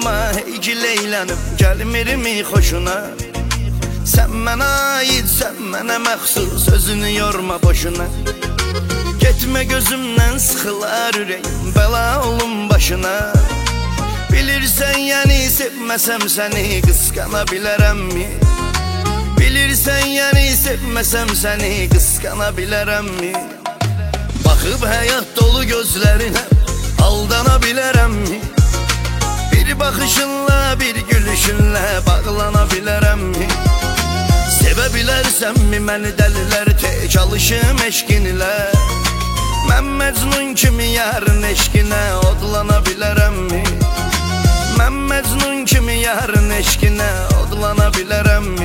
Amma heygil eylənib gəlmirmi xoşuna? Sən mənə aid, sən mənə məxsus, özünü yorma boşuna. Getmə gözümdən sıxılar ürəyim, bəla olum başına. Bilirsən yəni sevməsəm səni qısqana bilərəmmi? Bilirsən yəni sevməsəm səni qısqana bilərəmmi? Baxıb həyat dolu gözlərinə aldana bilərəmmi? Bir baxışınla, bir gülüşünlə bağlana bilərəmmi? Sevə bilərsənmi məni dəlilər tək alışım eşqinlə? Mən Məcnun kimi yarın eşqinə odlana bilərəmmi? Mən Məcnun kimi yarın eşqinə odlana bilərəmmi?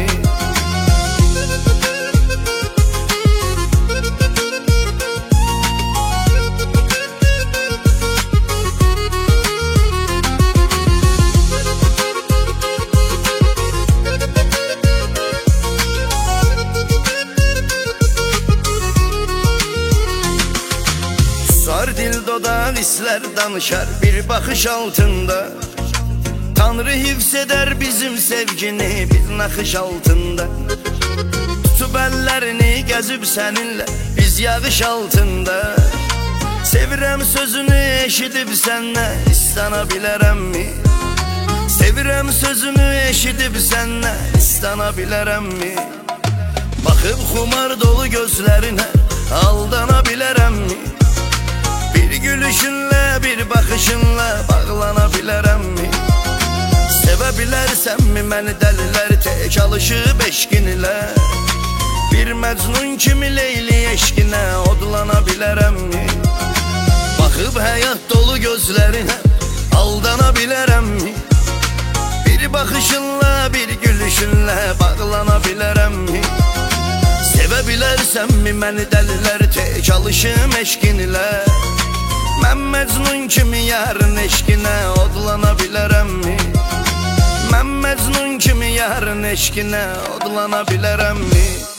Sar dil dodaq islər danışar bir baxış altında. Tanrı hifz eder bizim sevgini bir naxış altında. Tutub əllərini gəzib səninlə biz yağış altında. Sevirəm sözünü eşidib sənlə istana bilərəmmi? Sevirəm sözünü eşidib sənlə istana bilərəmmi? Baxıb xumar dolu gözlərinə aldana bilərəmmi? Bir gülüşünlə, bir baxışınla bağlana bilərəmmi? Sevə bilərsənmi məni dəlilər tək alışıb eşqinlə? Bir Məcnun kimi Leyli eşqinə odlana bilərəmmi? Baxıb həyat dolu gözlərinə aldana bilərəmmi? Bir baxışınla, bir gülüşünlə bağlana bilərəmmi? Sevə bilərsənmi məni dəlilər tək alışım eşqinlə? Mən Məcnun kimi yarın eşqinə odlana bilərəmmi? Mən Məcnun kimi yarın eşqinə odlana bilərəmmi?